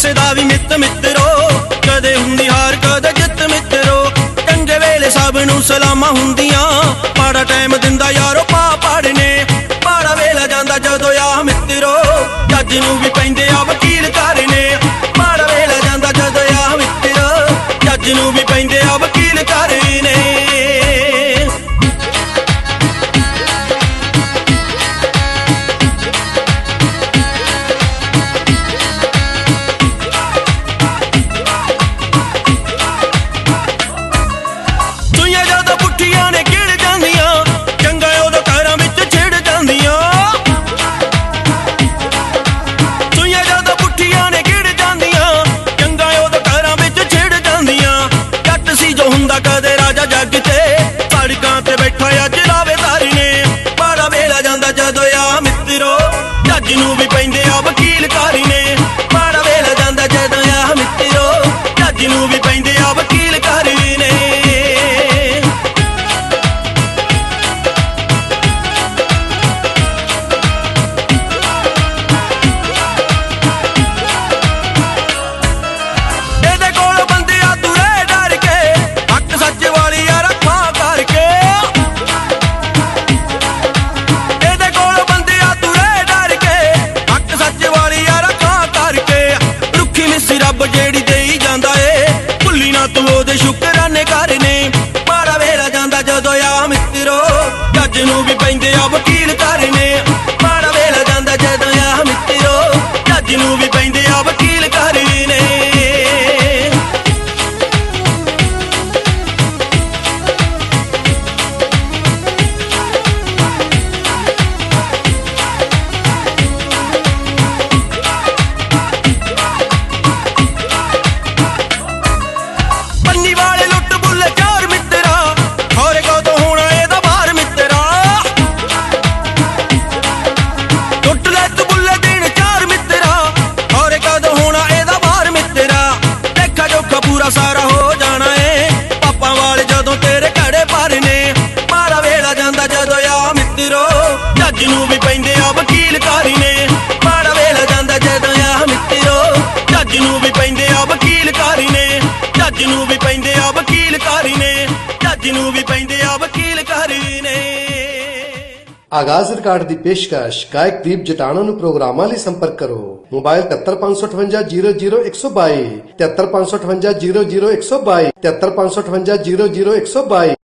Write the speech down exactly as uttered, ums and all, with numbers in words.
ਕਿਸੇ ਦਾ ਵੀ ਮਿੱਤ ਮਿੱਤਰੋ, ਕਦੇ ਹੁੰਦੀ ਹਾਰ ਕਦੇ ਜਿੱਤ ਮਿੱਤਰੋ। ਚੰਗੇ ਵੇਲੇ ਸਭ ਨੂੰ ਸਲਾਮਾਂ ਹੁੰਦੀਆਂ, ਮਾੜਾ ਟਾਈਮ ਦਿੰਦਾ ਯਾਰੋ ਪਾ ਪਾੜਨੇ। ਮਾੜਾ ਵੇਲਾ ਜਾਂਦਾ ਜਦੋਂ ਆ ਮਿੱਤਰੋ, ਜੱਜ ਨੂੰ ਵੀ ਪੈਂਦੇ ਆ ਵਕੀਲ ਕਰਨੇ। ਮਾੜਾ ਵੇਲਾ ਜਾਂਦਾ ਜਦੋਂ ਆ ਮਿੱਤਰੋ, ਜੱਜ ਨੂੰ ਵੀ ਪੈਂਦੇ ਆ ਵਕੀਲ ਕਰਨੇ। ਕਦੇ ਰਾਜਾ ਜੱਗ ਤੇ ਸੜਕਾਂ ਤੇ ਬੈਠਾ ਅੱਜ ਰਾਵੇਦਾਰੀ ਨੇ। ਮਾੜਾ ਵੇਲਾ ਜਾਂਦਾ ਜਦੋਂ ਆ ਮਿੱਤਰੋ, ਜੱਜ ਨੂੰ ਵੀ ਪੈਂਦੇ ਆ ਵਕੀਲ ਕਾਰੀ ਨੇ। ਮਾੜਾ ਵੇਲਾ ਜਾਂਦਾ ਜਦੋਂ ਆ ਮਿੱਤਰੋ, ਜੱਜ ਨੂੰ ਵੀ ਪੈਂਦੇ ਆ ਵਕੀਲ ਕਾਰੀ ਨੇ। ਇਹਦੇ ਕੋਲ ਬੰਦੇ ਆ ਤੁਰੇ ਡਰ ਕੇ, ਸੱਚ ਵਾਲੀ ਯਾਰ ਅੱਖਾਂ ਕਰਕੇ। ਇਹਦੇ ਕੋਲ ਬੰਦੇ ਆ ਤੁਰੇ ਡਰ ਕੇ, ਹੱਕ ਸੱਚ ਵਾਲੀ ਯਾਰ ਅੱਖਾਂ ਕਰਕੇ। ਰੁੱਖੀ ਮਿੱਸੀ ਰੱਬ ਜਿਹੜੀ ਦੇਈ ਜਾਂਦਾ ਏ, ਭੁੱਲੀ ਨਾ ਤੂੰ ਉਹਦੇ ਸ਼ੁਕਰਾਨੇ ਕਰਨੇ। ਮਾੜਾ ਵੇਲਾ ਜਾਂਦਾ ਜਦੋਂ ਆ ਮਿੱਤਰੋ, ਜੱਜ ਨੂੰ ਵੀ ਪੈਂਦੇ ਆ ਵਕੀਲ ਕਰਨੇ। ਮਾੜਾ ਵੇਲਾ ਜਾਂਦਾ ਜਦੋਂ ਆ ਮਿੱਤਰੋ, ਜੱਜ ਨੂੰ ਵੀ ਪੈਂਦੇ ਆ ਵਕੀਲ ਕਰਨੇ। ਸਾਰਾ ਹੋ ਜਾਣਾ ਏ ਪਾਪਾਂ ਵਾਲੇ ਜਦੋਂ ਤੇਰੇ ਘੜੇ ਭਰਨੇ। ਮਾੜਾ ਵੇਲਾ ਜਾਂਦਾ ਜਦੋਂ ਆ ਮਿੱਤਰੋ, ਜੱਜ ਨੂੰ ਵੀ ਪੈਂਦੇ ਆ ਵਕੀਲ ਕਾਰੀ ਨੇ। ਮਾੜਾ ਵੇਲਾ ਜਾਂਦਾ ਜਦੋਂ ਆ ਮਿੱਤਰੋ, ਜੱਜ ਨੂੰ ਵੀ ਪੈਂਦੇ ਆ ਵਕੀਲ ਕਾਰੀ ਨੇ। ਜੱਜ ਨੂੰ ਵੀ ਪੈਂਦੇ ਆ ਵਕੀਲ ਕਾਰੀ ਨੇ। ਜੱਜ ਨੂੰ ਵੀ ਪੈਂਦੇ ਆ ਵਕੀਲ ਕਾਰੀ ਨੇ। ਆਗਾਜ਼ ਰਿਕਾਰਡ ਦੀ ਪੇਸ਼ਕਸ਼ ਗਾਇਕ ਦੀਪ ਜਟਾਣਾ ਨੂੰ ਪ੍ਰੋਗਰਾਮਾਂ ਲਈ ਸੰਪਰਕ ਕਰੋ। ਮੋਬਾਈਲ ਤਿਹੱਤਰ ਪੰਜ ਸੌ ਅਠਵੰਜਾ ਜ਼ੀਰੋ ਜ਼ੀਰੋ ਇੱਕ ਸੌ ਬਾਈ, ਤਿਹੱਤਰ ਪੰਜ ਸੌ ਅਠਵੰਜਾ ਜ਼ੀਰੋ ਜ਼ੀਰੋ ਇੱਕ ਸੌ ਬਾਈ, ਤਿਹੱਤਰ ਪੰਜ ਸੌ ਅਠਵੰਜਾ ਜ਼ੀਰੋ ਜ਼ੀਰੋ ਇੱਕ ਸੌ ਬਾਈ।